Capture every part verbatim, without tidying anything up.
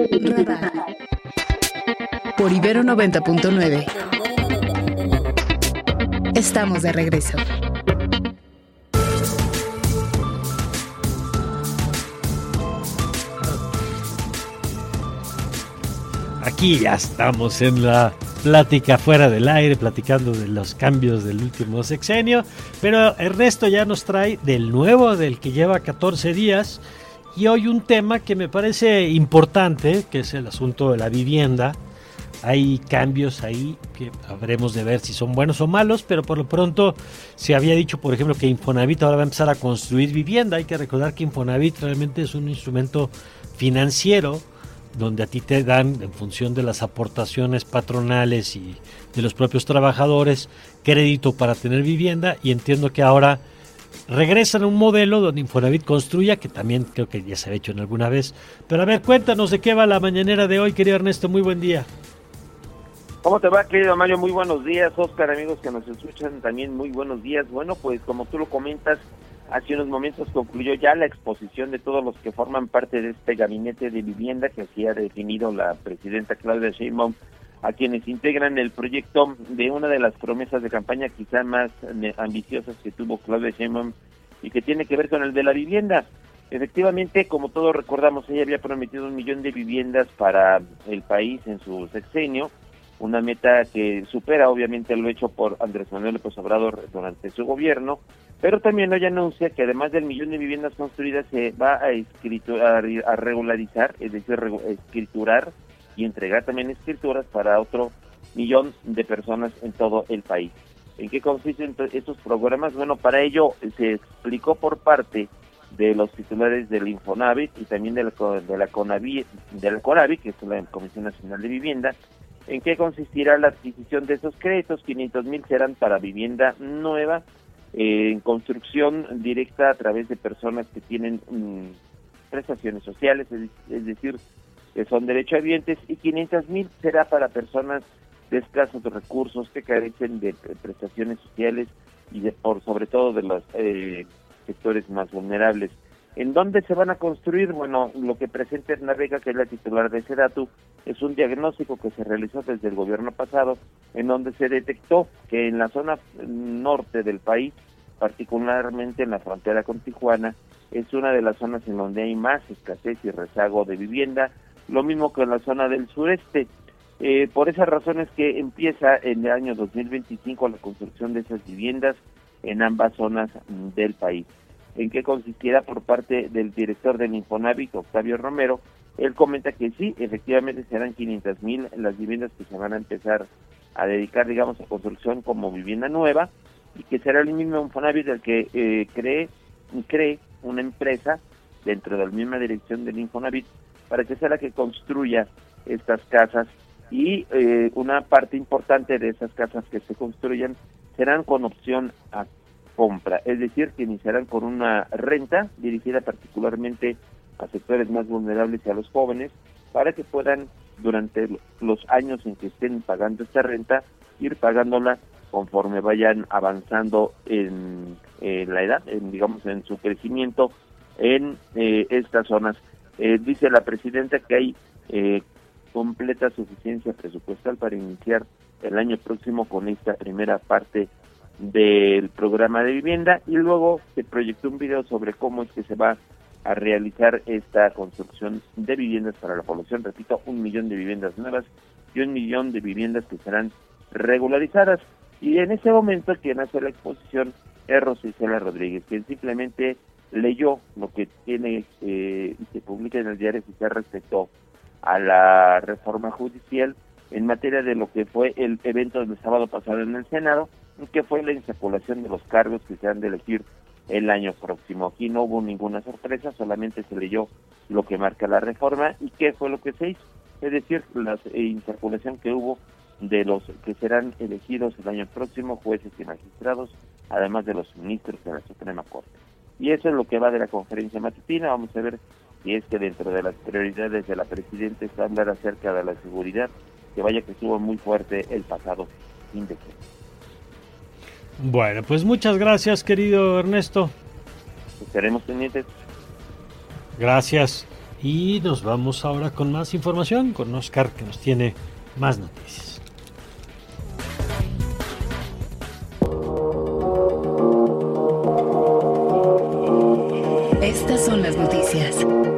Radar por Ibero noventa punto nueve. Estamos de regreso. Aquí ya estamos en la plática fuera del aire, platicando de los cambios del último sexenio, pero Ernesto ya nos trae del nuevo, del que lleva catorce días, y hoy un tema que me parece importante, que es el asunto de la vivienda. Hay cambios ahí que habremos de ver si son buenos o malos, pero por lo pronto se había dicho, por ejemplo, que Infonavit ahora va a empezar a construir vivienda. Hay que recordar que Infonavit realmente es un instrumento financiero donde a ti te dan, en función de las aportaciones patronales y de los propios trabajadores, crédito para tener vivienda, y entiendo que ahora regresan a un modelo donde Infonavit construya, que también creo que ya se ha hecho en alguna vez. Pero a ver, cuéntanos de qué va la mañanera de hoy, querido Ernesto, muy buen día. ¿Cómo te va, querido Mario? Muy buenos días, Oscar, amigos que nos escuchan también, muy buenos días. Bueno, pues como tú lo comentas, hace unos momentos concluyó ya la exposición de todos los que forman parte de este gabinete de vivienda que así ha definido la presidenta Claudia Sheinbaum, a quienes integran el proyecto de una de las promesas de campaña quizá más ambiciosas que tuvo Claudia Sheinbaum y que tiene que ver con el de la vivienda. Efectivamente, como todos recordamos, ella había prometido un millón de viviendas para el país en su sexenio, una meta que supera obviamente lo hecho por Andrés Manuel López Obrador durante su gobierno, pero también hoy anuncia que además del millón de viviendas construidas se va a, escriturar, a regularizar, es decir, escriturar y entregar también escrituras para otro millón de personas en todo el país. ¿En qué consisten estos programas? Bueno, para ello se explicó por parte de los titulares del Infonavit y también de la, de la CONAVI, de la CONAVI, que es la Comisión Nacional de Vivienda, en qué consistirá la adquisición de esos créditos. quinientos mil serán para vivienda nueva, eh, en construcción directa a través de personas que tienen mmm, prestaciones sociales, es, es decir, que son derechohabientes, y quinientos mil será para personas de escasos recursos que carecen de prestaciones sociales y de, por sobre todo de los eh, sectores más vulnerables. ¿En dónde se van a construir? Bueno, lo que presenta Erna Vega, que es la titular de SEDATU, es un diagnóstico que se realizó desde el gobierno pasado, en donde se detectó que en la zona norte del país, particularmente en la frontera con Tijuana, es una de las zonas en donde hay más escasez y rezago de vivienda, lo mismo que en la zona del sureste. Eh, por esas razones que empieza en el año dos mil veinticinco la construcción de esas viviendas en ambas zonas del país. ¿En qué consistirá? Por parte del director del Infonavit, Octavio Romero, él comenta que sí, efectivamente serán quinientos mil las viviendas que se van a empezar a dedicar, digamos, a construcción como vivienda nueva, y que será el mismo Infonavit el que eh, cree, cree una empresa dentro de la misma dirección del Infonavit para que sea la que construya estas casas, y eh, una parte importante de esas casas que se construyan serán con opción a compra, es decir, que iniciarán con una renta dirigida particularmente a sectores más vulnerables y a los jóvenes, para que puedan, durante los años en que estén pagando esta renta, ir pagándola conforme vayan avanzando en, en la edad, en, digamos, en su crecimiento en eh, estas zonas. Eh, dice la presidenta que hay eh, completa suficiencia presupuestal para iniciar el año próximo con esta primera parte del programa de vivienda, y luego se proyectó un video sobre cómo es que se va a realizar esta construcción de viviendas para la población. Repito, un millón de viviendas nuevas y un millón de viviendas que serán regularizadas. Y en ese momento quien hace la exposición es Rosa Isela Rodríguez, quien simplemente leyó lo que tiene eh, y se publica en el diario oficial respecto a la reforma judicial en materia de lo que fue el evento del sábado pasado en el Senado, que fue la insaculación de los cargos que se han de elegir el año próximo. Aquí no hubo ninguna sorpresa, solamente se leyó lo que marca la reforma y qué fue lo que se hizo, es decir, la eh, insaculación que hubo de los que serán elegidos el año próximo, jueces y magistrados, además de los ministros de la Suprema Corte. Y eso es lo que va de la conferencia matutina. Vamos a ver si es que dentro de las prioridades de la presidenta está hablar acerca de la seguridad, que vaya que estuvo muy fuerte el pasado fin de semana. Bueno, pues muchas gracias, querido Ernesto. Estaremos pendientes. Gracias. Y nos vamos ahora con más información, con Oscar, que nos tiene más noticias. Estas son las noticias.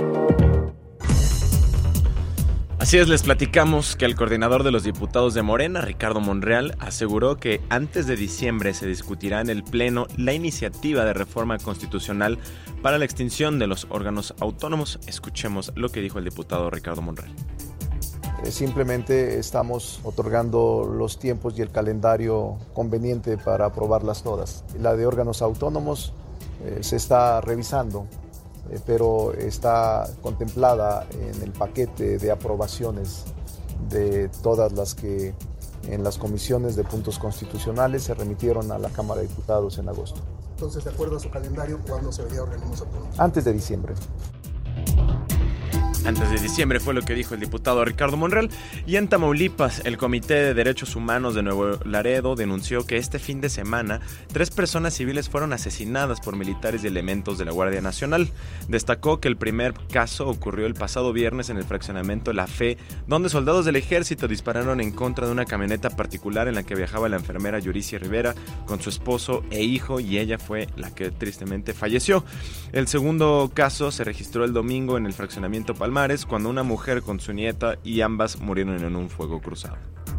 Así es, les platicamos que el coordinador de los diputados de Morena, Ricardo Monreal, aseguró que antes de diciembre se discutirá en el Pleno la iniciativa de reforma constitucional para la extinción de los órganos autónomos. Escuchemos lo que dijo el diputado Ricardo Monreal. Simplemente estamos otorgando los tiempos y el calendario conveniente para aprobarlas todas. La de órganos autónomos eh, se está revisando, eh, pero está contemplada en el paquete de aprobaciones de todas las que en las comisiones de puntos constitucionales se remitieron a la Cámara de Diputados en agosto. Entonces, de acuerdo a su calendario, ¿cuándo se vería organismos autónomos? Antes de diciembre. Antes de diciembre fue lo que dijo el diputado Ricardo Monreal. Y en Tamaulipas, el Comité de Derechos Humanos de Nuevo Laredo denunció que este fin de semana tres personas civiles fueron asesinadas por militares y elementos de la Guardia Nacional. Destacó que el primer caso ocurrió el pasado viernes en el fraccionamiento La Fe, donde soldados del ejército dispararon en contra de una camioneta particular en la que viajaba la enfermera Yuricia Rivera con su esposo e hijo, y ella fue la que tristemente falleció. El segundo caso se registró el domingo en el fraccionamiento Palmares, cuando una mujer con su nieta y ambas murieron en un fuego cruzado.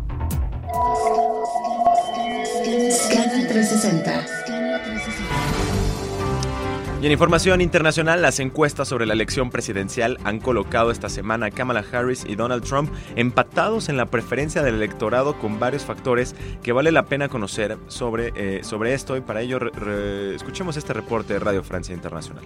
Scanner trescientos sesenta. Y en información internacional, las encuestas sobre la elección presidencial han colocado esta semana a Kamala Harris y Donald Trump empatados en la preferencia del electorado, con varios factores que vale la pena conocer sobre, eh, sobre esto, y para ello re, re, escuchemos este reporte de Radio Francia Internacional.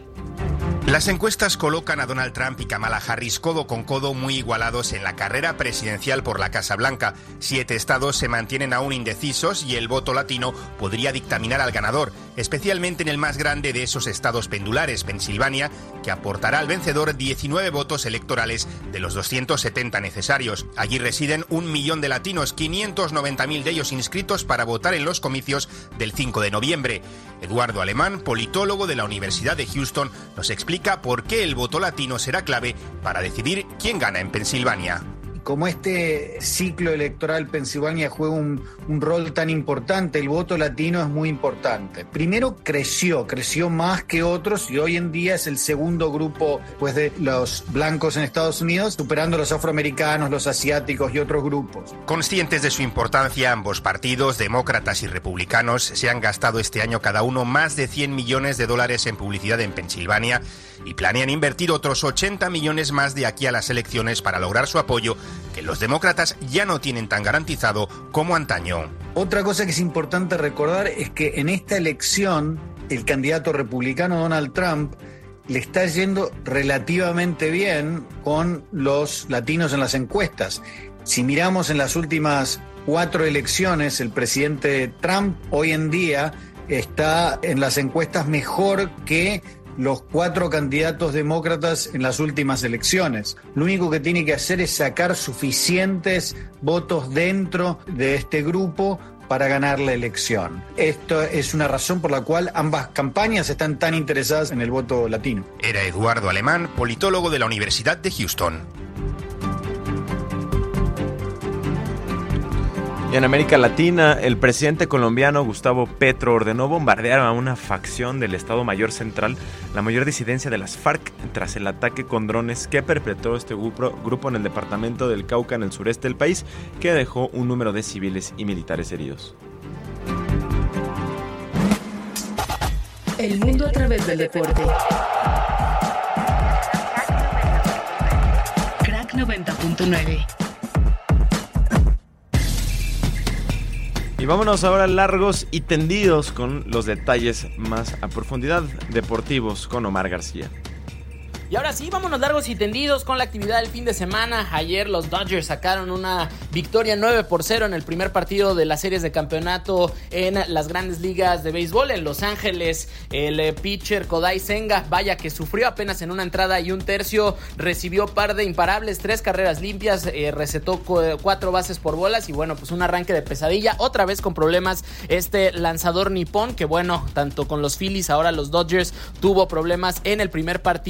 Las encuestas colocan a Donald Trump y Kamala Harris codo con codo, muy igualados en la carrera presidencial por la Casa Blanca. Siete estados se mantienen aún indecisos y el voto latino podría dictaminar al ganador, especialmente en el más grande de esos estados pendulares, Pensilvania, que aportará al vencedor diecinueve votos electorales de los doscientos setenta necesarios. Allí residen un millón de latinos, quinientos noventa mil de ellos inscritos para votar en los comicios del cinco de noviembre. Eduardo Alemán, politólogo de la Universidad de Houston, nos explica por qué el voto latino será clave para decidir quién gana en Pensilvania. Como este ciclo electoral Pensilvania juega un, un rol tan importante, el voto latino es muy importante. Primero creció, creció más que otros, y hoy en día es el segundo grupo pues, de los blancos en Estados Unidos, superando a los afroamericanos, los asiáticos y otros grupos. Conscientes de su importancia, ambos partidos, demócratas y republicanos, se han gastado este año cada uno más de cien millones de dólares en publicidad en Pensilvania y planean invertir otros ochenta millones más de aquí a las elecciones para lograr su apoyo, que los demócratas ya no tienen tan garantizado como antaño. Otra cosa que es importante recordar es que en esta elección el candidato republicano Donald Trump le está yendo relativamente bien con los latinos en las encuestas. Si miramos en las últimas cuatro elecciones, el presidente Trump hoy en día está en las encuestas mejor que los cuatro candidatos demócratas en las últimas elecciones. Lo único que tiene que hacer es sacar suficientes votos dentro de este grupo para ganar la elección. Esto es una razón por la cual ambas campañas están tan interesadas en el voto latino. Era Eduardo Alemán, politólogo de la Universidad de Houston. Y en América Latina, el presidente colombiano Gustavo Petro ordenó bombardear a una facción del Estado Mayor Central, la mayor disidencia de las FARC, tras el ataque con drones que perpetró este grupo, grupo en el departamento del Cauca, en el sureste del país, que dejó un número de civiles y militares heridos. El mundo a través del deporte. Crack noventa punto nueve. Y vámonos ahora largos y tendidos con los detalles más a profundidad deportivos con Omar García. Y ahora sí, vámonos largos y tendidos con la actividad del fin de semana. Ayer los Dodgers sacaron una victoria nueve por cero en el primer partido de las series de campeonato en las grandes ligas de béisbol. En Los Ángeles, el pitcher Kodai Senga, vaya que sufrió apenas en una entrada y un tercio, recibió par de imparables, tres carreras limpias, eh, recetó cuatro bases por bolas y bueno, pues un arranque de pesadilla. Otra vez con problemas este lanzador nipón, que bueno, tanto con los Phillies, ahora los Dodgers, tuvo problemas en el primer partido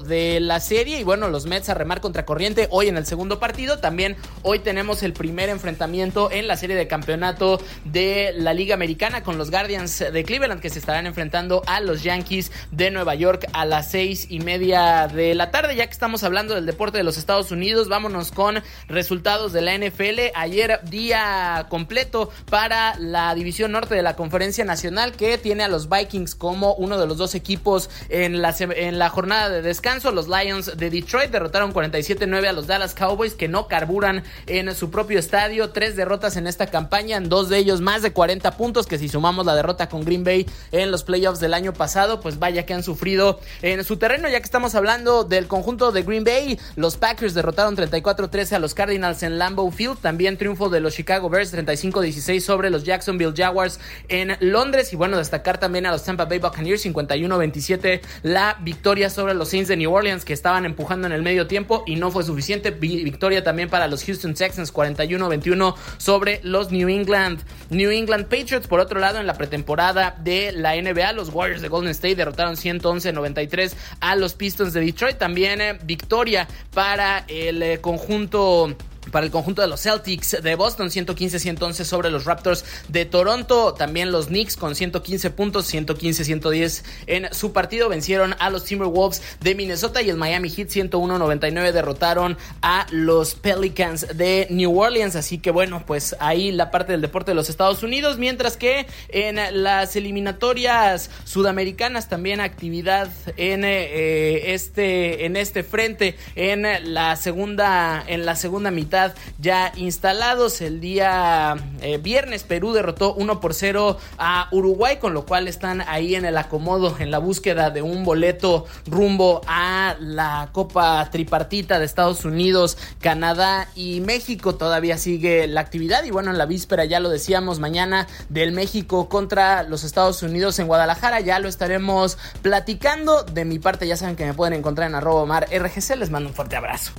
de la serie. Y bueno, los Mets a remar contra corriente hoy en el segundo partido. También hoy tenemos el primer enfrentamiento en la serie de campeonato de la Liga Americana con los Guardians de Cleveland, que se estarán enfrentando a los Yankees de Nueva York a las seis y media de la tarde. Ya que estamos hablando del deporte de los Estados Unidos, vámonos con resultados de la N F L. Ayer día completo para la división norte de la Conferencia Nacional, que tiene a los Vikings como uno de los dos equipos en la, en la jornada de descanso. Los Lions de Detroit derrotaron cuarenta y siete nueve a los Dallas Cowboys, que no carburan en su propio estadio. Tres derrotas en esta campaña, en dos de ellos más de cuarenta puntos, que si sumamos la derrota con Green Bay en los playoffs del año pasado, pues vaya que han sufrido en su terreno. Ya que estamos hablando del conjunto de Green Bay, los Packers derrotaron treinta y cuatro trece a los Cardinals en Lambeau Field. También triunfo de los Chicago Bears treinta y cinco dieciséis sobre los Jacksonville Jaguars en Londres. Y bueno, destacar también a los Tampa Bay Buccaneers cincuenta y uno veintisiete, la victoria sobre los Saints de New Orleans, que estaban empujando en el medio tiempo y no fue suficiente. Victoria también para los Houston Texans cuarenta y uno veintiuno sobre los New England New England Patriots. Por otro lado, en la pretemporada de la N B A, los Warriors de Golden State derrotaron ciento once noventa y tres a los Pistons de Detroit. También eh, victoria para el eh, conjunto Para el conjunto de los Celtics de Boston, ciento quince ciento once sobre los Raptors de Toronto. También los Knicks con ciento quince puntos, ciento quince ciento diez en su partido. Vencieron a los Timberwolves de Minnesota, y el Miami Heat ciento uno noventa y nueve derrotaron a los Pelicans de New Orleans. Así que bueno, pues ahí la parte del deporte de los Estados Unidos. Mientras que en las eliminatorias sudamericanas también actividad en eh, este en este frente en la segunda en la segunda mitad ya instalados. El día eh, viernes Perú derrotó uno por cero a Uruguay, con lo cual están ahí en el acomodo, en la búsqueda de un boleto rumbo a la Copa Tripartita de Estados Unidos, Canadá y México. Todavía sigue la actividad y bueno, en la víspera, ya lo decíamos, mañana del México contra los Estados Unidos en Guadalajara, ya lo estaremos platicando. De mi parte, ya saben que me pueden encontrar en arroba Omar R G C. Les mando un fuerte abrazo.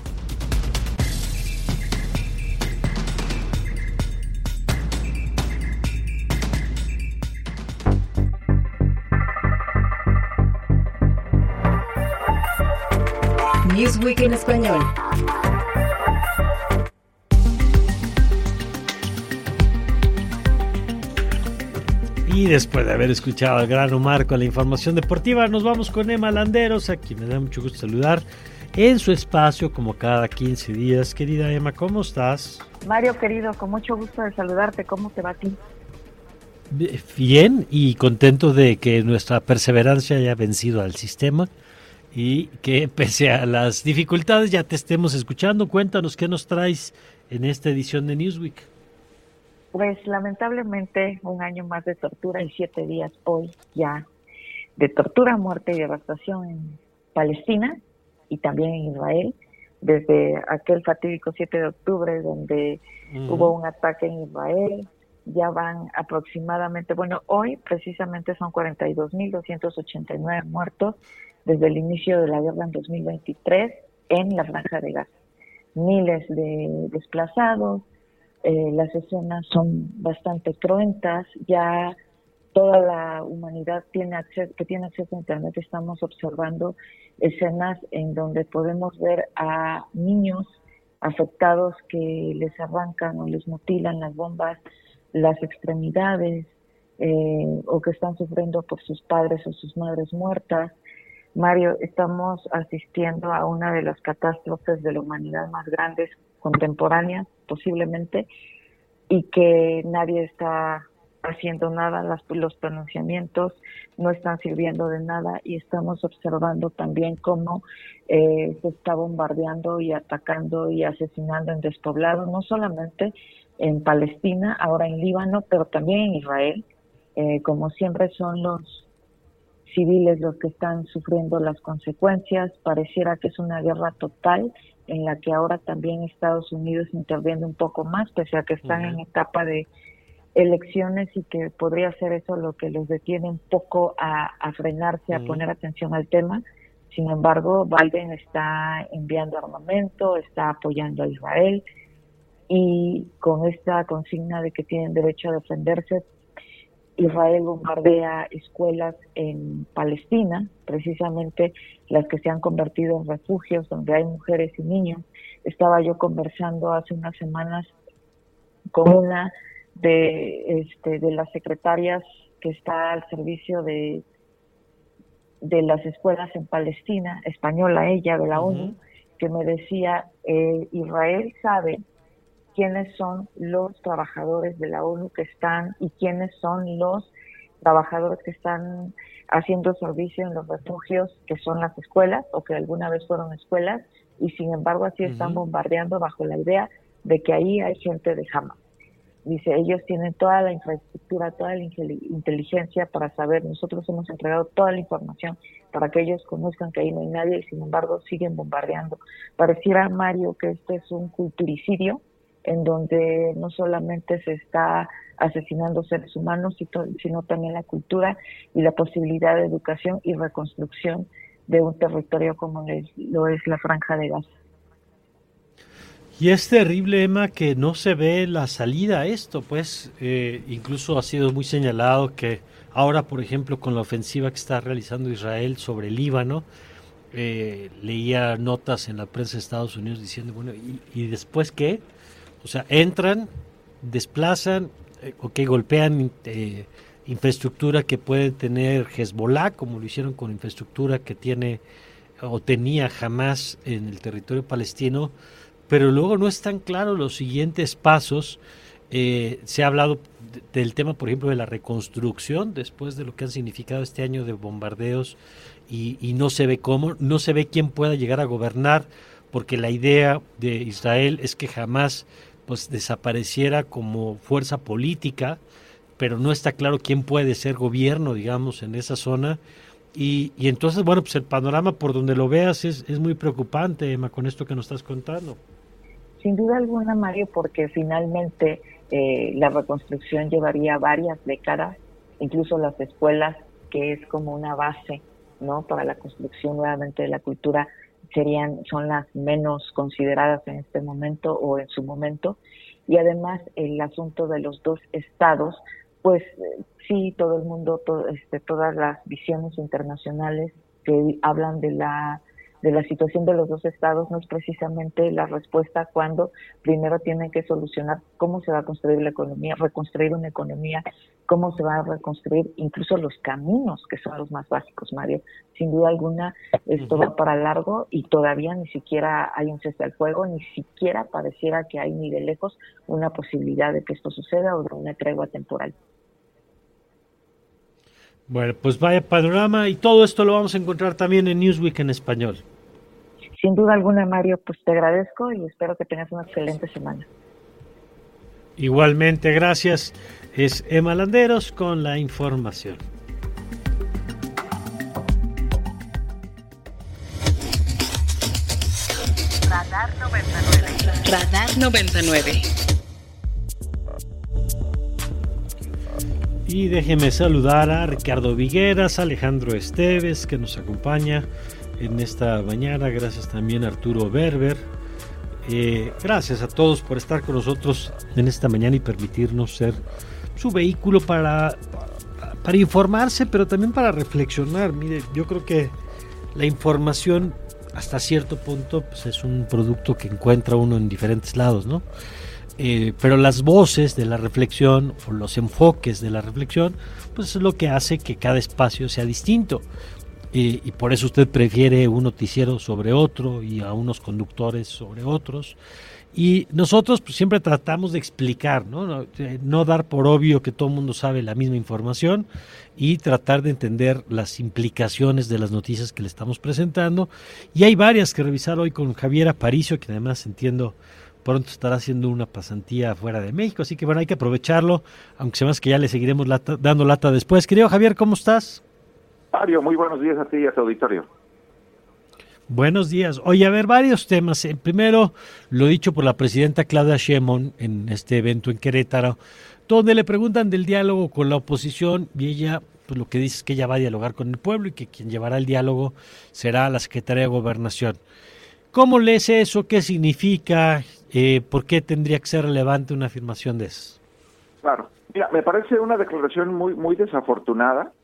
Newsweek en español. Y después de haber escuchado al gran Omar con la información deportiva, nos vamos con Emma Landeros, a quien me da mucho gusto saludar en su espacio como cada quince días. Querida Emma, ¿cómo estás? Mario, querido, con mucho gusto de saludarte. ¿Cómo te va a ti? Bien, y contento de que nuestra perseverancia haya vencido al sistema y que pese a las dificultades ya te estemos escuchando. Cuéntanos qué nos traes en esta edición de Newsweek. Pues lamentablemente un año más de tortura y siete días hoy ya de tortura, muerte y devastación en Palestina y también en Israel, desde aquel fatídico siete de octubre donde uh-huh. hubo un ataque en Israel. Ya van aproximadamente, bueno, hoy precisamente son cuarenta y dos mil doscientos ochenta y nueve muertos desde el inicio de la guerra en dos mil veintitrés en la Franja de Gaza. Miles de desplazados, eh, las escenas son bastante cruentas. Ya toda la humanidad tiene acceso, que tiene acceso a internet, estamos observando escenas en donde podemos ver a niños afectados que les arrancan o les mutilan las bombas, las extremidades, eh, o que están sufriendo por sus padres o sus madres muertas. Mario, estamos asistiendo a una de las catástrofes de la humanidad más grandes contemporáneas, posiblemente, y que nadie está haciendo nada. Las, los pronunciamientos no están sirviendo de nada, y estamos observando también cómo eh, se está bombardeando y atacando y asesinando en despoblado, no solamente en Palestina, ahora en Líbano, pero también en Israel. Eh, como siempre son los civiles los que están sufriendo las consecuencias. Pareciera que es una guerra total en la que ahora también Estados Unidos interviene un poco más, pese a que están uh-huh. en etapa de elecciones, y que podría ser eso lo que los detiene un poco a, a frenarse, uh-huh. a poner atención al tema. Sin embargo, Biden está enviando armamento, está apoyando a Israel, y con esta consigna de que tienen derecho a defenderse, Israel bombardea escuelas en Palestina, precisamente las que se han convertido en refugios donde hay mujeres y niños. Estaba yo conversando hace unas semanas con una de este de las secretarias que está al servicio de de las escuelas en Palestina, española ella, de la uh-huh. ONU, que me decía, eh, Israel sabe quiénes son los trabajadores de la ONU que están y quiénes son los trabajadores que están haciendo servicio en los refugios que son las escuelas o que alguna vez fueron escuelas, y sin embargo así uh-huh. están bombardeando bajo la idea de que ahí hay gente de Hamas. Dice, ellos tienen toda la infraestructura, toda la inteligencia para saber, nosotros hemos entregado toda la información para que ellos conozcan que ahí no hay nadie y sin embargo siguen bombardeando. Pareciera, Mario, que este es un culturicidio en donde no solamente se está asesinando seres humanos, sino también la cultura y la posibilidad de educación y reconstrucción de un territorio como lo es la Franja de Gaza. Y es terrible, Emma, que no se ve la salida a esto, pues eh, incluso ha sido muy señalado que ahora, por ejemplo, con la ofensiva que está realizando Israel sobre el Líbano, eh, leía notas en la prensa de Estados Unidos diciendo, bueno, ¿y, y después qué? O sea, entran, desplazan, eh, o que golpean eh, infraestructura que puede tener Hezbollah, como lo hicieron con infraestructura que tiene o tenía Hamas en el territorio palestino, pero luego no están claros los siguientes pasos. Eh, se ha hablado de, del tema, por ejemplo, de la reconstrucción después de lo que han significado este año de bombardeos y, y no se ve cómo, no se ve quién pueda llegar a gobernar, porque la idea de Israel es que jamás pues desapareciera como fuerza política, pero no está claro quién puede ser gobierno, digamos, en esa zona. Y, y entonces, bueno, pues el panorama por donde lo veas es, es muy preocupante, Emma, con esto que nos estás contando. Sin duda alguna, Mario, porque finalmente eh, la reconstrucción llevaría varias décadas, incluso las escuelas, que es como una base, ¿no?, para la construcción nuevamente de la cultura, serían son las menos consideradas en este momento o en su momento. Y además el asunto de los dos estados, pues eh, sí, todo el mundo, todo, este, todas las visiones internacionales que hablan de la de la situación de los dos estados no es precisamente la respuesta cuando primero tienen que solucionar cómo se va a construir la economía, reconstruir una economía, cómo se va a reconstruir incluso los caminos, que son los más básicos, Mario. Sin duda alguna, esto va para largo y todavía ni siquiera hay un cese al fuego, ni siquiera pareciera que hay ni de lejos una posibilidad de que esto suceda o de una tregua temporal. Bueno, pues vaya panorama, y todo esto lo vamos a encontrar también en Newsweek en español. Sin duda alguna, Mario, pues te agradezco y espero que tengas una excelente semana. Igualmente, gracias. Es Emma Landeros con la información. Radar noventa y nueve. Radar noventa y nueve. Y déjeme saludar a Ricardo Vigueras, Alejandro Esteves, que nos acompaña en esta mañana. Gracias también a Arturo Berber. Eh, gracias a todos por estar con nosotros en esta mañana y permitirnos ser su vehículo para, para informarse, pero también para reflexionar. Mire, yo creo que la información hasta cierto punto pues, es un producto que encuentra uno en diferentes lados, ¿no? Eh, pero las voces de la reflexión o los enfoques de la reflexión, pues es lo que hace que cada espacio sea distinto. Eh, y por eso usted prefiere un noticiero sobre otro y a unos conductores sobre otros. Y nosotros pues, siempre tratamos de explicar, ¿no? No, no dar por obvio que todo el mundo sabe la misma información y tratar de entender las implicaciones de las noticias que le estamos presentando. Y hay varias que revisar hoy con Javier Aparicio, que además entiendo pronto estará haciendo una pasantía fuera de México, así que bueno, hay que aprovecharlo, aunque se me hace que ya le seguiremos lata, dando lata después. Querido Javier, ¿cómo estás? Mario, muy buenos días a ti y a tu auditorio. Buenos días. Oye, a ver, varios temas. El primero, lo dicho por la presidenta Claudia Sheinbaum en este evento en Querétaro, donde le preguntan del diálogo con la oposición y ella, pues lo que dice es que ella va a dialogar con el pueblo y que quien llevará el diálogo será la Secretaría de Gobernación. ¿Cómo lees eso? ¿Qué significa? Eh, ¿Por qué tendría que ser relevante una afirmación de eso? Claro, Mira, me parece una declaración muy muy desafortunada,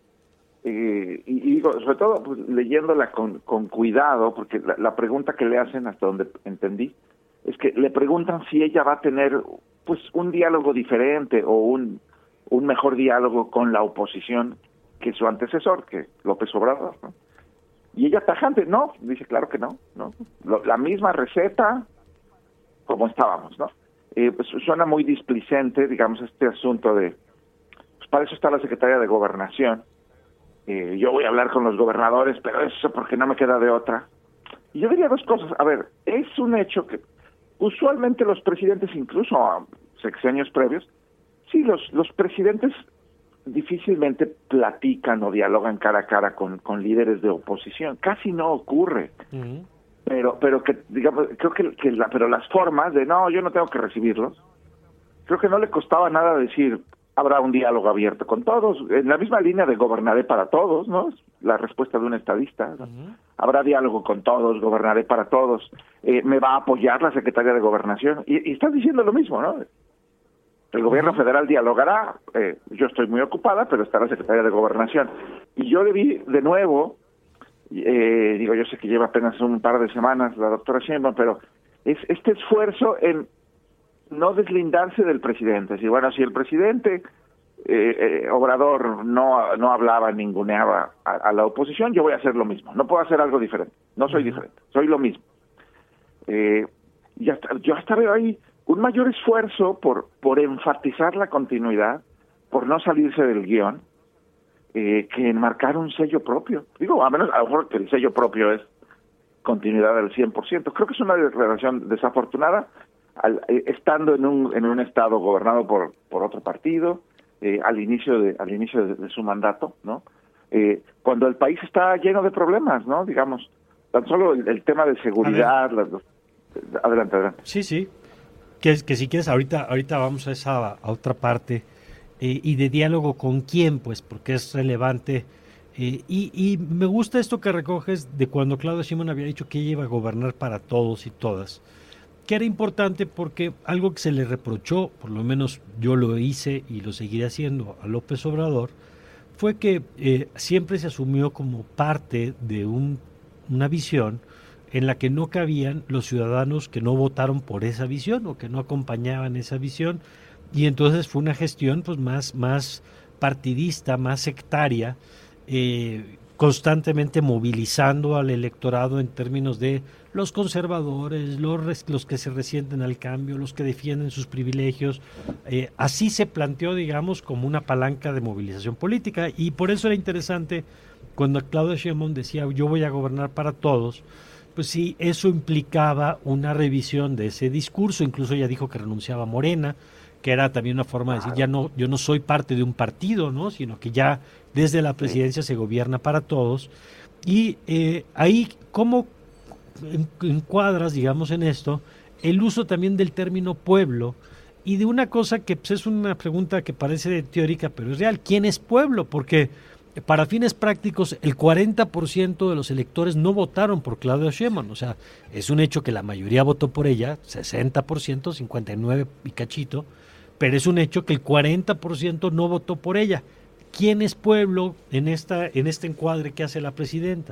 eh, y, y digo, sobre todo pues, leyéndola con, con cuidado, porque la, la pregunta que le hacen, hasta donde entendí, es que le preguntan si ella va a tener pues un diálogo diferente o un, un mejor diálogo con la oposición que su antecesor, que López Obrador, ¿no? Y ella tajante, no, dice claro que no, no, Lo, la misma receta como estábamos, ¿no? Eh, pues suena muy displicente, digamos, este asunto de, pues para eso está la Secretaría de Gobernación, eh, yo voy a hablar con los gobernadores, pero eso porque no me queda de otra. Y yo diría dos cosas, a ver, es un hecho que usualmente los presidentes, incluso a sexenios previos, sí, los, los presidentes difícilmente platican o dialogan cara a cara con, con líderes de oposición, casi no ocurre. Uh-huh. Pero, pero que, digamos, creo que, que la, pero las formas de, no, yo no tengo que recibirlos, creo que no le costaba nada decir, habrá un diálogo abierto con todos, en la misma línea de gobernaré para todos, ¿no? La respuesta de un estadista, ¿no? Uh-huh. Habrá diálogo con todos, gobernaré para todos, eh, me va a apoyar la Secretaría de Gobernación, y, y estás diciendo lo mismo, ¿no? El gobierno uh-huh. federal dialogará, eh, yo estoy muy ocupada, pero está la Secretaría de Gobernación. Y yo le vi de nuevo, Eh, digo, yo sé que lleva apenas un par de semanas la doctora Sheinbaum, pero es este esfuerzo en no deslindarse del presidente. Es decir, bueno, si el presidente eh, eh, Obrador no no hablaba, ninguneaba a, a la oposición, yo voy a hacer lo mismo. No puedo hacer algo diferente. No soy diferente, soy lo mismo. Eh, y hasta, yo hasta veo ahí un mayor esfuerzo por, por enfatizar la continuidad, por no salirse del guión, Eh, que enmarcar un sello propio. Digo, a menos a lo mejor que el sello propio es continuidad al cien por ciento. Creo que es una declaración desafortunada, al, eh, estando en un en un estado gobernado por por otro partido, eh, al inicio de al inicio de, de su mandato, ¿no? Eh, cuando el país está lleno de problemas, ¿no? Digamos, tan solo el, el tema de seguridad. Las, los, adelante, adelante. Sí, sí. Que, que si quieres, ahorita ahorita vamos a esa a otra parte. Eh, y de diálogo con quién, pues, porque es relevante. Eh, y, y me gusta esto que recoges de cuando Claudia Sheinbaum había dicho que ella iba a gobernar para todos y todas, que era importante porque algo que se le reprochó, por lo menos yo lo hice y lo seguiré haciendo a López Obrador, fue que eh, siempre se asumió como parte de un, una visión en la que no cabían los ciudadanos que no votaron por esa visión o que no acompañaban esa visión. Y entonces fue una gestión pues más, más partidista, más sectaria, eh, constantemente movilizando al electorado en términos de los conservadores, los, los que se resienten al cambio, los que defienden sus privilegios. Eh, así se planteó, digamos, como una palanca de movilización política, y por eso era interesante cuando Claudia Sheinbaum decía yo voy a gobernar para todos. Pues sí, eso implicaba una revisión de ese discurso. Incluso ella dijo que renunciaba a Morena, que era también una forma de decir, ya no, yo no soy parte de un partido, ¿no? Sino que ya desde la presidencia se gobierna para todos. Y eh, ahí, ¿cómo encuadras, digamos, en esto, el uso también del término pueblo y de una cosa que pues, es una pregunta que parece teórica, pero es real? ¿Quién es pueblo? Porque para fines prácticos, el cuarenta por ciento de los electores no votaron por Claudia Sheinbaum. O sea, es un hecho que la mayoría votó por ella, sesenta por ciento, cincuenta y nueve por ciento y cachito, pero es un hecho que el cuarenta por ciento no votó por ella. ¿Quién es pueblo en esta en este encuadre que hace la presidenta?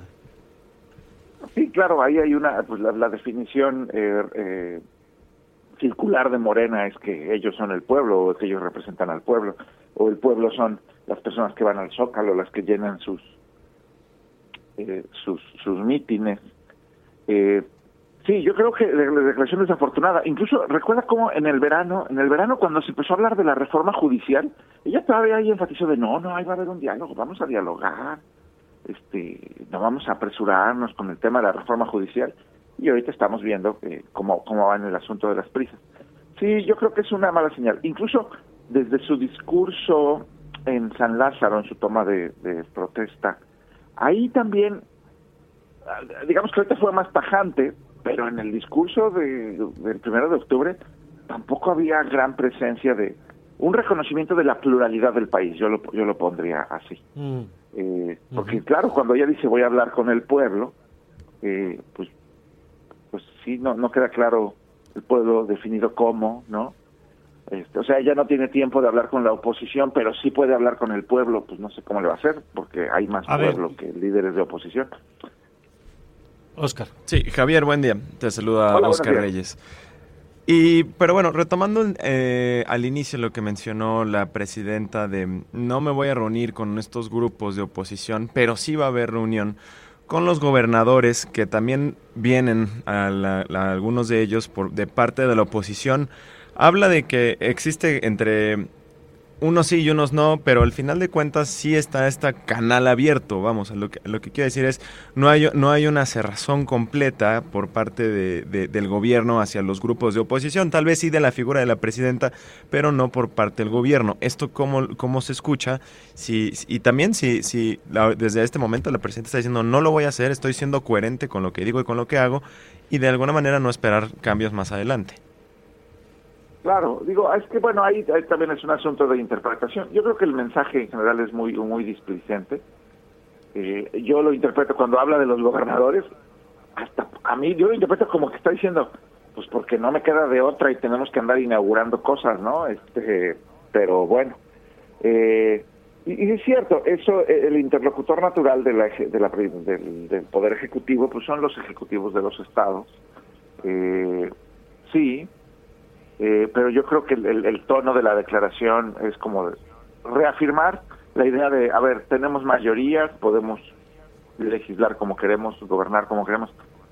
Sí, claro, ahí hay una, pues la, la definición eh, eh, circular de Morena es que ellos son el pueblo, o que ellos representan al pueblo, o el pueblo son las personas que van al Zócalo, las que llenan sus eh, sus sus mítines. Eh, Sí, yo creo que la declaración es desafortunada. Incluso recuerda cómo en el verano, en el verano cuando se empezó a hablar de la reforma judicial, ella todavía ahí enfatizó de no, no, ahí va a haber un diálogo, vamos a dialogar, este, no vamos a apresurarnos con el tema de la reforma judicial. Y ahorita estamos viendo eh, cómo cómo va en el asunto de las prisas. Sí, yo creo que es una mala señal. Incluso desde su discurso en San Lázaro, en su toma de, de protesta, ahí también, digamos que ahorita fue más tajante, pero en el discurso de, del primero de octubre tampoco había gran presencia de un reconocimiento de la pluralidad del país, yo lo yo lo pondría así. Mm. Eh, porque uh-huh. claro, cuando ella dice voy a hablar con el pueblo, eh, pues pues sí, no no queda claro el pueblo definido como, ¿no? Este, o sea, ella no tiene tiempo de hablar con la oposición, pero sí puede hablar con el pueblo, pues no sé cómo le va a hacer, porque hay más a pueblo ver. que líderes de oposición. Oscar. Sí, Javier, buen día. Te saluda Hola, Oscar buenos días. Reyes. Y, pero bueno, retomando eh, al inicio lo que mencionó la presidenta de no me voy a reunir con estos grupos de oposición, pero sí va a haber reunión con los gobernadores que también vienen, a, la, a algunos de ellos, por de parte de la oposición. Habla de que existe entre unos sí y unos no, pero al final de cuentas sí está este canal abierto, vamos, lo que, lo que quiero decir es, no hay, no hay una cerrazón completa por parte de, de, del gobierno hacia los grupos de oposición, tal vez sí de la figura de la presidenta, pero no por parte del gobierno. ¿Esto cómo, cómo se escucha? Si, y también si, si la, desde este momento la presidenta está diciendo, no lo voy a hacer, estoy siendo coherente con lo que digo y con lo que hago, y de alguna manera no esperar cambios más adelante. Claro, digo, es que bueno, ahí, ahí también es un asunto de interpretación. Yo creo que el mensaje en general es muy muy displicente. Eh, yo lo interpreto cuando habla de los gobernadores, hasta a mí yo lo interpreto como que está diciendo, pues porque no me queda de otra y tenemos que andar inaugurando cosas, ¿no? Este, pero bueno, eh, y, y es cierto, eso, el interlocutor natural de la, de la, del, del poder ejecutivo, pues son los ejecutivos de los estados. Eh, sí. Eh, pero yo creo que el, el, el tono de la declaración es como reafirmar la idea de, a ver, tenemos mayorías, podemos legislar como queremos, gobernar como queremos.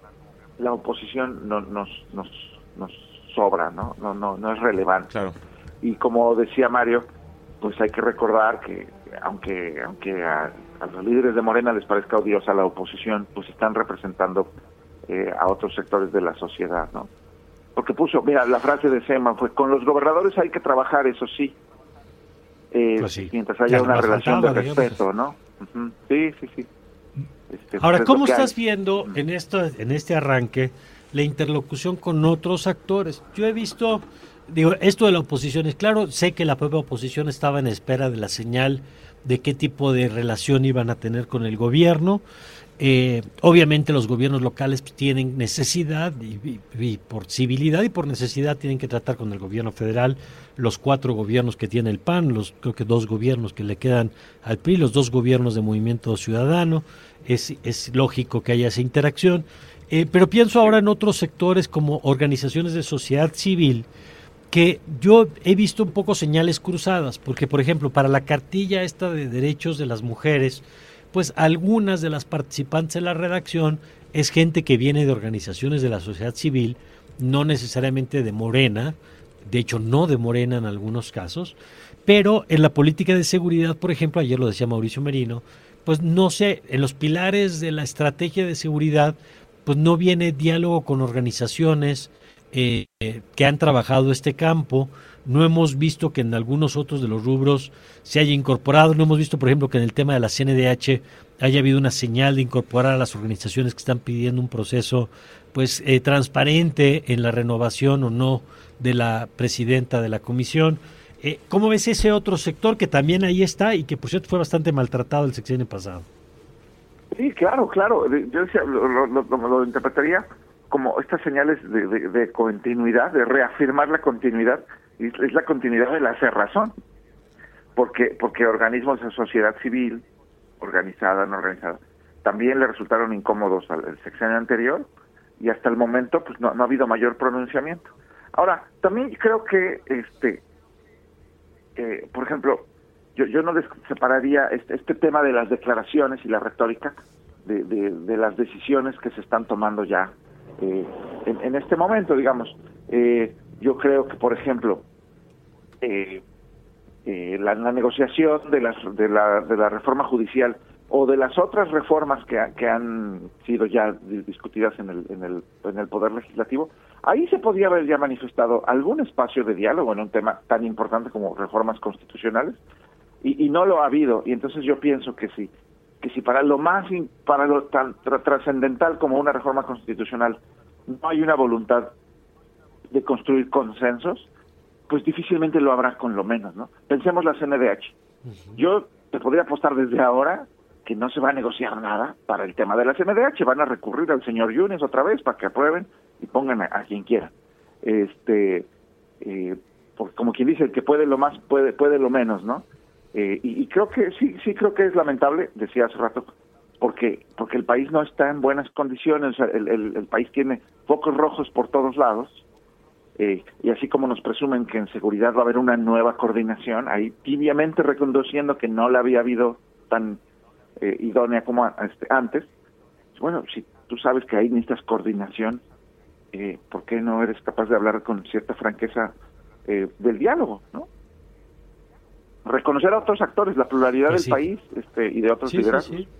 La oposición no, nos nos nos sobra, ¿no? No no no es relevante. Claro. Y como decía Mario, pues hay que recordar que aunque aunque a, a los líderes de Morena les parezca odiosa la oposición, pues están representando eh, a otros sectores de la sociedad, ¿no? Porque puso, mira, la frase de Sema fue, con los gobernadores hay que trabajar, eso sí, eh, pues sí. mientras haya una relación faltaba, de respeto, digamos. ¿no? Uh-huh. Sí, sí, sí. Este, Ahora, pues ¿cómo estás hay. viendo en, esto, en este arranque la interlocución con otros actores? Yo he visto, digo, esto de la oposición es claro, sé que la propia oposición estaba en espera de la señal de qué tipo de relación iban a tener con el gobierno. Eh, obviamente los gobiernos locales pues, tienen necesidad y, y, y por civilidad y por necesidad tienen que tratar con el gobierno federal, los cuatro gobiernos que tiene el P A N, los creo que dos gobiernos que le quedan al P R I, los dos gobiernos de Movimiento Ciudadano, es, es lógico que haya esa interacción, eh, pero pienso ahora en otros sectores como organizaciones de sociedad civil que yo he visto un poco señales cruzadas, porque por ejemplo para la cartilla esta de derechos de las mujeres, pues algunas de las participantes en la redacción es gente que viene de organizaciones de la sociedad civil, no necesariamente de Morena, de hecho no de Morena en algunos casos, pero en la política de seguridad, por ejemplo, ayer lo decía Mauricio Merino, pues no sé, en los pilares de la estrategia de seguridad, pues no viene diálogo con organizaciones eh, que han trabajado este campo. No hemos visto que en algunos otros de los rubros se haya incorporado, no hemos visto, por ejemplo, que en el tema de la C N D H haya habido una señal de incorporar a las organizaciones que están pidiendo un proceso pues eh, transparente en la renovación o no de la presidenta de la comisión. Eh, ¿Cómo ves ese otro sector que también ahí está y que por cierto fue bastante maltratado el sexenio pasado? Sí, claro, claro. Yo decía, lo, lo, lo, lo interpretaría como estas señales de, de, de continuidad, de reafirmar la continuidad. Es la continuidad de la cerrazón, porque porque organismos de sociedad civil, organizada, no organizada, también le resultaron incómodos al sexenio anterior y hasta el momento pues no, no ha habido mayor pronunciamiento. Ahora, también creo que, este eh, por ejemplo, yo yo no separaría este, este tema de las declaraciones y la retórica de, de, de las decisiones que se están tomando ya eh, en, en este momento, digamos. Eh, Yo creo que, por ejemplo, eh, eh, la, la negociación de, las, de, la, de la reforma judicial o de las otras reformas que, que han sido ya discutidas en el, en, el, en el Poder Legislativo, ahí se podría haber ya manifestado algún espacio de diálogo en un tema tan importante como reformas constitucionales, y, y no lo ha habido. Y entonces yo pienso que sí, que si para lo más, para lo tan tra, trascendental como una reforma constitucional no hay una voluntad de construir consensos, pues difícilmente lo habrá con lo menos, ¿no? Pensemos la C N D H. Uh-huh. Yo te podría apostar desde ahora que no se va a negociar nada para el tema de la C N D H, van a recurrir al señor Yunes otra vez para que aprueben y pongan a, a quien quiera. Este, eh, porque como quien dice, el que puede lo más, puede puede lo menos, ¿no? Eh, y, y creo que sí, sí creo que es lamentable, decía hace rato, porque porque el país no está en buenas condiciones, el, el, el país tiene focos rojos por todos lados, eh, y así como nos presumen que en seguridad va a haber una nueva coordinación, ahí tibiamente reconociendo que no la había habido tan eh, idónea como a, este, antes. Bueno, si tú sabes que ahí necesitas coordinación, eh, ¿por qué no eres capaz de hablar con cierta franqueza eh, del diálogo, ¿no? Reconocer a otros actores, la pluralidad pues del sí. país este, y de otros sí, liderazgos. Sí, sí.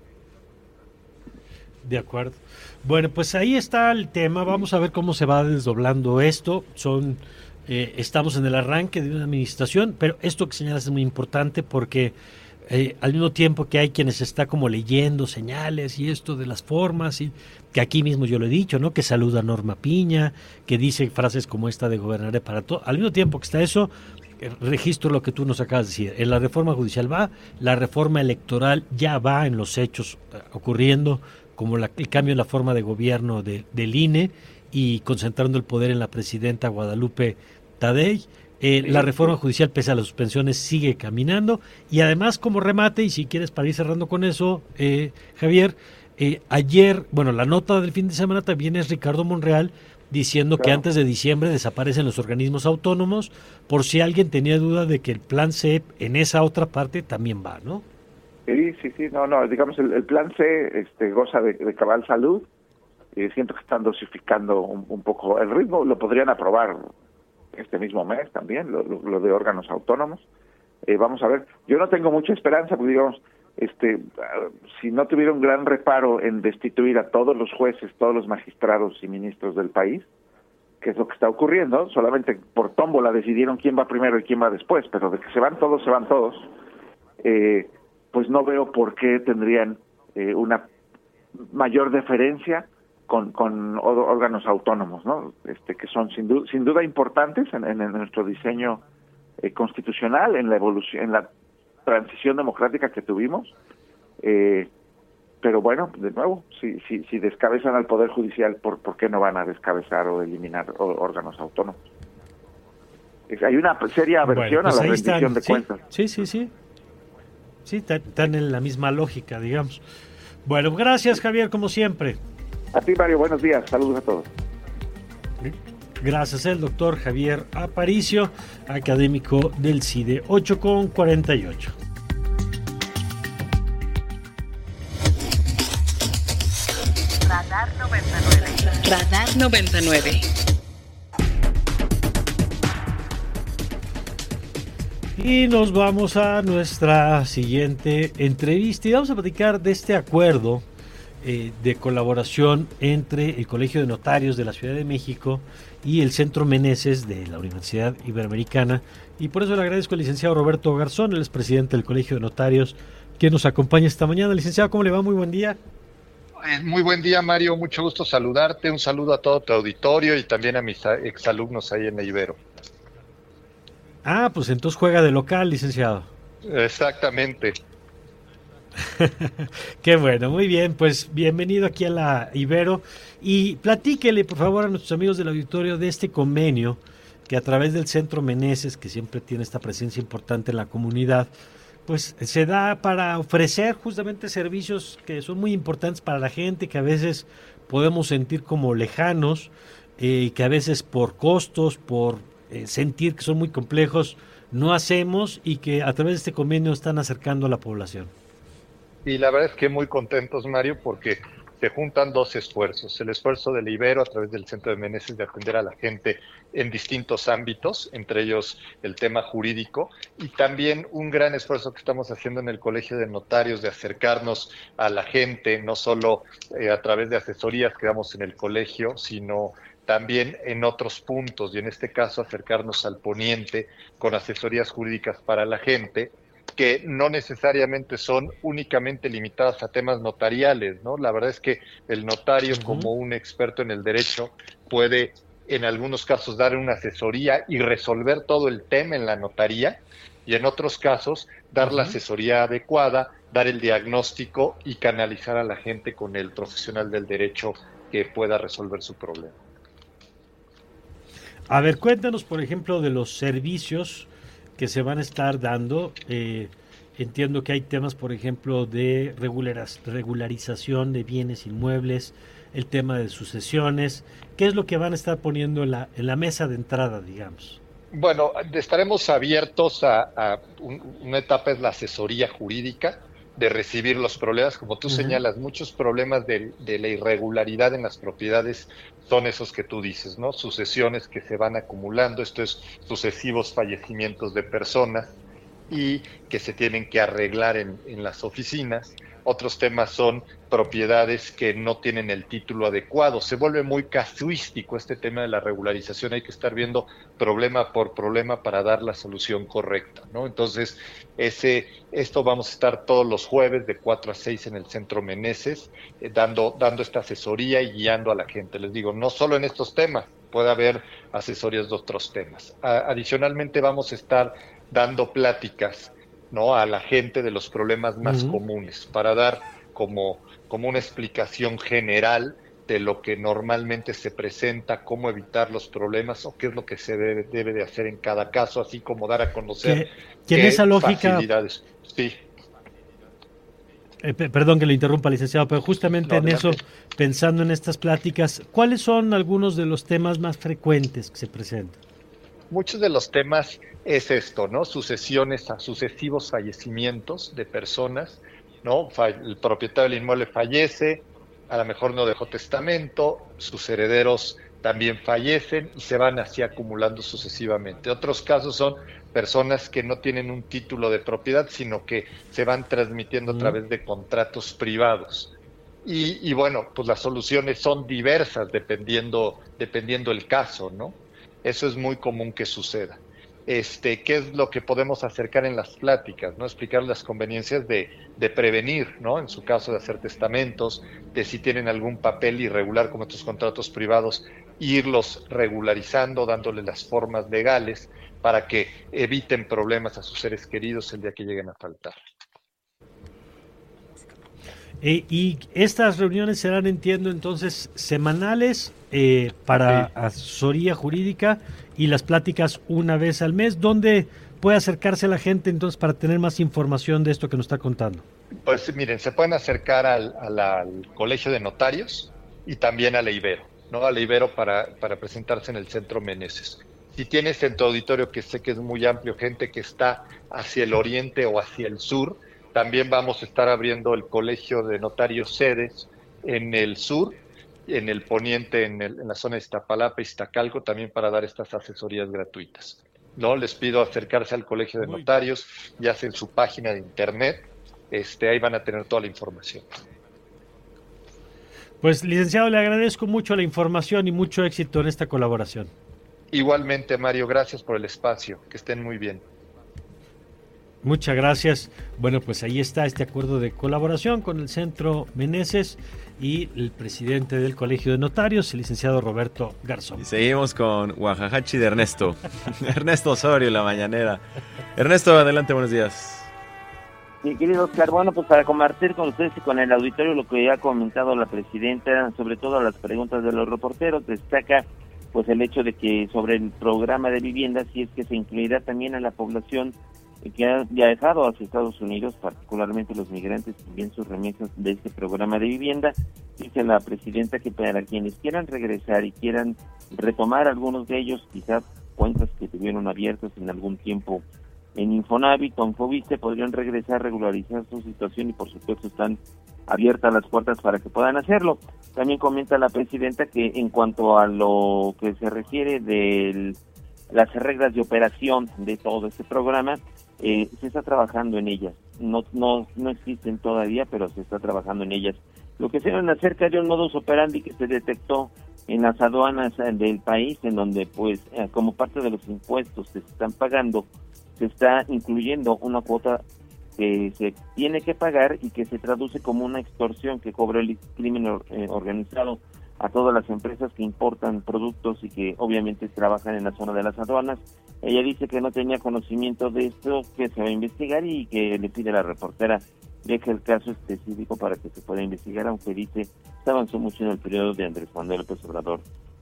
De acuerdo. Bueno, pues ahí está el tema. Vamos a ver cómo se va desdoblando esto. Son, eh, estamos en el arranque de una administración, pero esto que señalas es muy importante porque eh, al mismo tiempo que hay quienes está como leyendo señales y esto de las formas, y que aquí mismo yo lo he dicho, ¿no? Que saluda a Norma Piña, que dice frases como esta de gobernaré para todo. Al mismo tiempo que está eso, registro lo que tú nos acabas de decir. En la reforma judicial va, la reforma electoral ya va en los hechos uh, ocurriendo, como la, el cambio en la forma de gobierno de, del I N E y concentrando el poder en la presidenta Guadalupe Tadei. Eh, la reforma judicial, pese a las suspensiones, sigue caminando. Y además, como remate, y si quieres para ir cerrando con eso, eh, Javier, eh, ayer, bueno, la nota del fin de semana también es Ricardo Monreal diciendo claro. que antes de diciembre desaparecen los organismos autónomos, por si alguien tenía duda de que el plan C en esa otra parte también va, ¿no? Sí, sí, sí, no, no, digamos, el, el plan C este, goza de, de cabal salud, y siento que están dosificando un, un poco el ritmo, lo podrían aprobar este mismo mes también, lo, lo, lo de órganos autónomos. Eh, vamos a ver, yo no tengo mucha esperanza, porque digamos, este, si no tuviera un gran reparo en destituir a todos los jueces, todos los magistrados y ministros del país, que es lo que está ocurriendo, solamente por tómbola decidieron quién va primero y quién va después, pero de que se van todos, se van todos, eh, pues no veo por qué tendrían eh, una mayor deferencia con, con órganos autónomos, ¿no? Este, que son sin, du sin duda importantes en, en, en nuestro diseño eh, constitucional, en la evolución, en la transición democrática que tuvimos, eh, pero bueno, de nuevo, si, si, si descabezan al Poder Judicial, ¿por, ¿por qué no van a descabezar o eliminar órganos autónomos? Es, hay una seria aversión bueno, pues a la rendición están, de sí, cuentas. Sí, sí, sí. Sí, están en la misma lógica, digamos. Bueno, gracias, Javier, como siempre. A ti, Mario, buenos días. Saludos a todos. Gracias, el doctor Javier Aparicio, académico del CIDE. ocho con cuarenta y ocho. Radar noventa y nueve. Radar noventa y nueve. Y nos vamos a nuestra siguiente entrevista y vamos a platicar de este acuerdo eh, de colaboración entre el Colegio de Notarios de la Ciudad de México y el Centro Meneses de la Universidad Iberoamericana. Y por eso le agradezco al licenciado Roberto Garzón, el expresidente del Colegio de Notarios, que nos acompaña esta mañana. Licenciado, ¿cómo le va? Muy buen día. Muy buen día, Mario. Mucho gusto saludarte. Un saludo a todo tu auditorio y también a mis exalumnos ahí en la Ibero. Ah, pues entonces juega de local, licenciado. Exactamente. Qué bueno, muy bien, pues bienvenido aquí a la Ibero y platíquele por favor a nuestros amigos del auditorio de este convenio que a través del Centro Meneses, que siempre tiene esta presencia importante en la comunidad, pues se da para ofrecer justamente servicios que son muy importantes para la gente, que a veces podemos sentir como lejanos, eh, que a veces por costos, por eh, sentir que son muy complejos, no hacemos y que a través de este convenio están acercando a la población. Y la verdad es que muy contentos, Mario, porque se juntan dos esfuerzos. El esfuerzo del Ibero a través del Centro de Meneses de atender a la gente en distintos ámbitos, entre ellos el tema jurídico, y también un gran esfuerzo que estamos haciendo en el Colegio de Notarios de acercarnos a la gente, no solo eh, a través de asesorías que damos en el colegio, sino también en otros puntos, y en este caso acercarnos al poniente con asesorías jurídicas para la gente, que no necesariamente son únicamente limitadas a temas notariales, ¿no? La verdad es que el notario, uh-huh. como un experto en el derecho, puede en algunos casos dar una asesoría y resolver todo el tema en la notaría, y en otros casos dar uh-huh. la asesoría adecuada, dar el diagnóstico y canalizar a la gente con el profesional del derecho que pueda resolver su problema. A ver, cuéntanos, por ejemplo, de los servicios que se van a estar dando. Eh, entiendo que hay temas, por ejemplo, de regularas, regularización de bienes inmuebles, el tema de sucesiones. ¿Qué es lo que van a estar poniendo en la, en la mesa de entrada, digamos? Bueno, estaremos abiertos a, a un, una etapa es la asesoría jurídica, de recibir los problemas, como tú uh-huh. señalas, muchos problemas de, de la irregularidad en las propiedades son esos que tú dices, ¿no? Sucesiones que se van acumulando, esto es sucesivos fallecimientos de personas y que se tienen que arreglar en, en las oficinas. Otros temas son propiedades que no tienen el título adecuado. Se vuelve muy casuístico este tema de la regularización. Hay que estar viendo problema por problema para dar la solución correcta, ¿no? Entonces, ese, esto vamos a estar todos los jueves de cuatro a seis en el Centro Meneses, eh, dando, dando esta asesoría y guiando a la gente. Les digo, no solo en estos temas, puede haber asesorías de otros temas. A, adicionalmente, vamos a estar dando pláticas, ¿no?, a la gente de los problemas más uh-huh. comunes, para dar como, como una explicación general de lo que normalmente se presenta, cómo evitar los problemas o qué es lo que se debe, debe de hacer en cada caso, así como dar a conocer que, que en esa lógica, facilidades. Sí. Eh, perdón que lo interrumpa, licenciado, pero justamente no, en eso, pensando en estas pláticas, ¿cuáles son algunos de los temas más frecuentes que se presentan? Muchos de los temas es esto, ¿no? Sucesiones a sucesivos fallecimientos de personas, ¿no? El propietario del inmueble fallece, a lo mejor no dejó testamento, sus herederos también fallecen y se van así acumulando sucesivamente. Otros casos son personas que no tienen un título de propiedad, sino que se van transmitiendo a través de contratos privados. Y, y bueno, pues las soluciones son diversas dependiendo, dependiendo el caso, ¿no? Eso es muy común que suceda. Este, ¿qué es lo que podemos acercar en las pláticas, ¿no? Explicar las conveniencias de, de prevenir, ¿no? En su caso de hacer testamentos, de si tienen algún papel irregular como estos contratos privados, irlos regularizando, dándole las formas legales para que eviten problemas a sus seres queridos el día que lleguen a faltar. Eh, y estas reuniones serán, entiendo, entonces semanales eh, para sí. asesoría jurídica y las pláticas una vez al mes. ¿Dónde puede acercarse la gente entonces para tener más información de esto que nos está contando? Pues miren, se pueden acercar al, al, al Colegio de Notarios y también a la Ibero, ¿no? A la Ibero para, para presentarse en el Centro Meneses. Si tienes en tu auditorio, que sé que es muy amplio, gente que está hacia el oriente o hacia el sur, también vamos a estar abriendo el Colegio de Notarios sedes en el sur, en el poniente, en, el, en la zona de Iztapalapa y Iztacalco, también para dar estas asesorías gratuitas. No, les pido acercarse al Colegio de Notarios, ya sea en su página de internet, este, ahí van a tener toda la información. Pues, licenciado, le agradezco mucho la información y mucho éxito en esta colaboración. Igualmente, Mario, gracias por el espacio, que estén muy bien. Muchas gracias. Bueno, pues ahí está este acuerdo de colaboración con el Centro Meneses y el presidente del Colegio de Notarios, el licenciado Roberto Garzón. Y seguimos con Oaxacachi de Ernesto. Ernesto Osorio, la mañanera. Ernesto, adelante, buenos días. Sí, querido Oscar, bueno, pues para compartir con ustedes y con el auditorio lo que ya ha comentado la presidenta, sobre todo las preguntas de los reporteros, destaca pues el hecho de que sobre el programa de vivienda, si es que se incluirá también a la población que ha viajado hacia Estados Unidos, particularmente los migrantes, también sus remesas de este programa de vivienda. Dice la presidenta que para quienes quieran regresar y quieran retomar algunos de ellos, quizás cuentas que tuvieron abiertas en algún tiempo en Infonavit, con Fobiste, podrían regresar, regularizar su situación y por supuesto están abiertas las puertas para que puedan hacerlo. También comenta la presidenta que en cuanto a lo que se refiere de las reglas de operación de todo este programa, Eh, se está trabajando en ellas, no no no existen todavía, pero se está trabajando en ellas. Lo que se van acerca de un modus operandi que se detectó en las aduanas del país, en donde pues eh, como parte de los impuestos que se están pagando, se está incluyendo una cuota que se tiene que pagar y que se traduce como una extorsión que cobra el crimen eh, organizado a todas las empresas que importan productos y que obviamente trabajan en la zona de las aduanas. Ella dice que no tenía conocimiento de esto, que se va a investigar y que le pide a la reportera deje el caso específico para que se pueda investigar, aunque dice se avanzó mucho en el periodo de Andrés Manuel López Obrador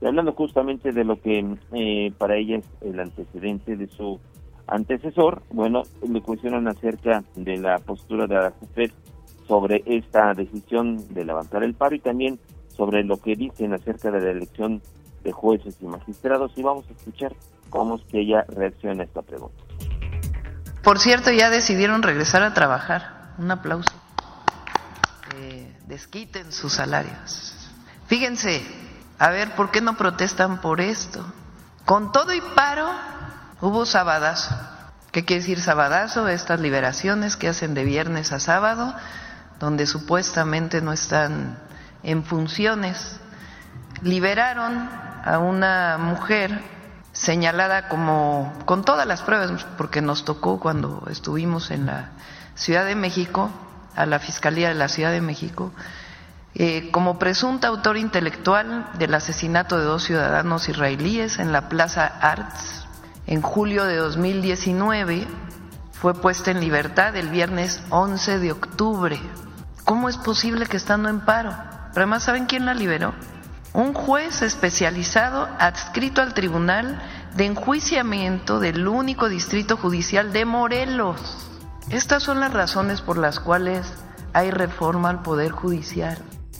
y hablando justamente de lo que eh, para ella es el antecedente de su antecesor. Bueno, le cuestionan acerca de la postura de la COFED sobre esta decisión de levantar el paro y también sobre lo que dicen acerca de la elección de jueces y magistrados, y vamos a escuchar cómo es que ella reacciona a esta pregunta. Por cierto, ya decidieron regresar a trabajar. Un aplauso. Eh, desquiten sus salarios. Fíjense, a ver, ¿por qué no protestan por esto? Con todo y paro, hubo sabadazo. ¿Qué quiere decir sabadazo? Estas liberaciones que hacen de viernes a sábado, donde supuestamente no están en funciones. Liberaron a una mujer señalada como, con todas las pruebas, porque nos tocó cuando estuvimos en la Ciudad de México, a la Fiscalía de la Ciudad de México, eh, como presunta autor intelectual del asesinato de dos ciudadanos israelíes en la Plaza Arts. En julio de dos mil diecinueve fue puesta en libertad el viernes once de octubre. ¿Cómo es posible que estando en paro? Pero además, ¿saben quién la liberó? Un juez especializado adscrito al Tribunal de Enjuiciamiento del único distrito judicial de Morelos. Estas son las razones por las cuales hay reforma al Poder Judicial.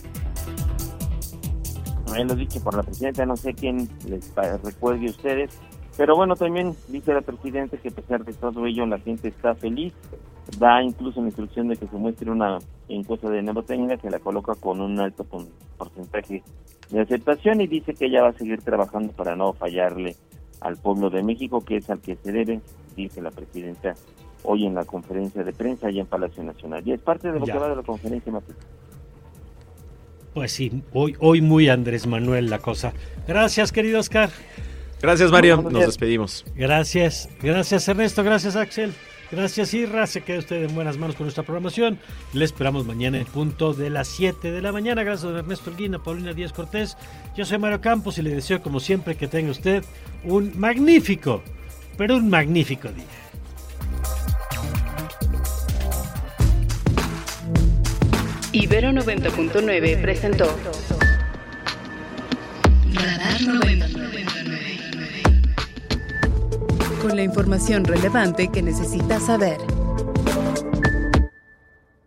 Me lo dicho por la presidenta, no sé quién les recuerde a ustedes, pero bueno, también dice la presidenta que a pesar de todo ello la gente está feliz, da incluso la instrucción de que se muestre una encuesta de Neurotécnica que la coloca con un alto porcentaje de aceptación y dice que ella va a seguir trabajando para no fallarle al pueblo de México, que es al que se debe, dice la presidenta hoy en la conferencia de prensa allá en Palacio Nacional. Y es parte de lo ya. que va de la conferencia, Mateo. Pues sí, hoy, hoy muy Andrés Manuel la cosa. Gracias, querido Oscar. Gracias, Mario. Nos despedimos. Gracias, gracias Ernesto, gracias Axel. Gracias, Irra. Se queda usted en buenas manos con nuestra programación. Le esperamos mañana en punto de las siete de la mañana. Gracias a Ernesto Holguín, a Paulina Díaz Cortés. Yo soy Mario Campos y le deseo, como siempre, que tenga usted un magnífico, pero un magnífico día. Ibero noventa punto nueve presentó Radar noventa punto nueve. Con la información relevante que necesitas saber.